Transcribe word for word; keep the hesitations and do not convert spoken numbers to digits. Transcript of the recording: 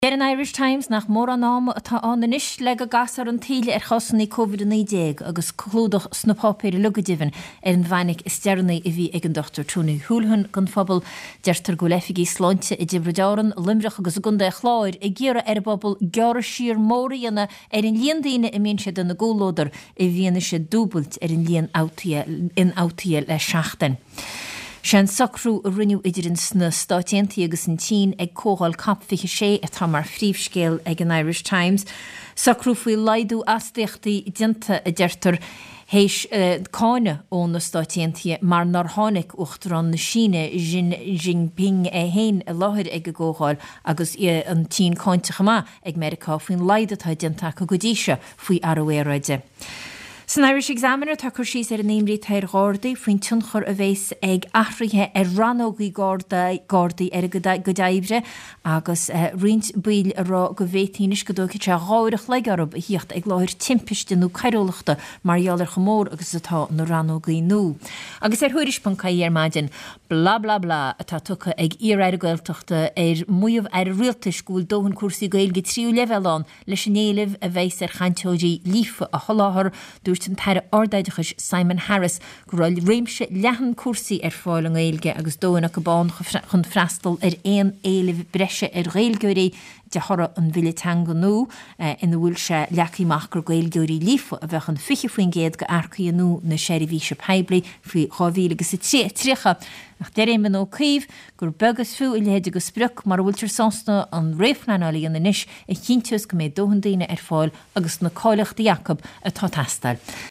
Der an Irish Times nach mór an nám atá an inis le go gasar an tíle ar chosannaí COVID nineteen agus clúdach sna pápéir lugadíhan ar an bhainnig is dearnaí i bhí ag an Doctor Tony Húlhan gan phobal deirtar go leifigí sláinte i dibridáran limreach agus a gunda a chláir i ggéara ar bobbal geara sír móraíanna ar an líon daoine i mén siad an na gólódar i bhíana sé dúbalt ar an líon in átaí le seachtain. Sean sacrú a rinneú idir sna stáitiantaí agus an tín ag cóháil cap fiche sé a tá mar phríomhscéal ag an Irish Times. Sacrú faoi laidú astéachtaí dinta a deirtar héis uh, cáine ó na stáitiantaí mar nar tháinig uachtarán na Síne Xi Jinping é héin a láthir ag a gcóháil agus uh, an tín cáinteach má ag Americá faoin laidatá dinta go godíise faoi arabhéaraide. San Irish Examiner tá chuir síos ar an éimrí tair gádaí faoin tunchar a bhés ag athraithe ar ranógaí gádaí ar go daibre agus uh, rint bíl rá go bhétínis go dócha te gáireach le arab a híocht ag láthir timpiste nó caireolachta marhealar chomór agus atá na ranógaí nó. Agus ar thuiris pancaí ar maidin bla bla bla atá tucha ag iar gailteachta ar muomh ar rialtas gúil dóhan cuasaí gail go tríú levelán leis an éileh a bhés ar chainteóidí lífa a choláthar dúirt an taire ordaideachas Simon Harris go raibh réimse leathan cuasaí ar fáil an éilge agus dóanna go bán chun freastal ar éon éileh breise ar réilgeirí de thora an bhilitanga nó ina bhfuil se leachaíach gur gailgeirí lífa a bheith an fiche faoin géad go arcaí nó na séirihíse peibli faoi chábhíle agus i trícha. Nach deir éon ó cíomh gur begus fiú i léide go spruc mar bhfuiltar sásta an réifleánaí an inis i chinteas go méid dóhan daoine ar fáil agus na cáileachta Jacob atá tastal.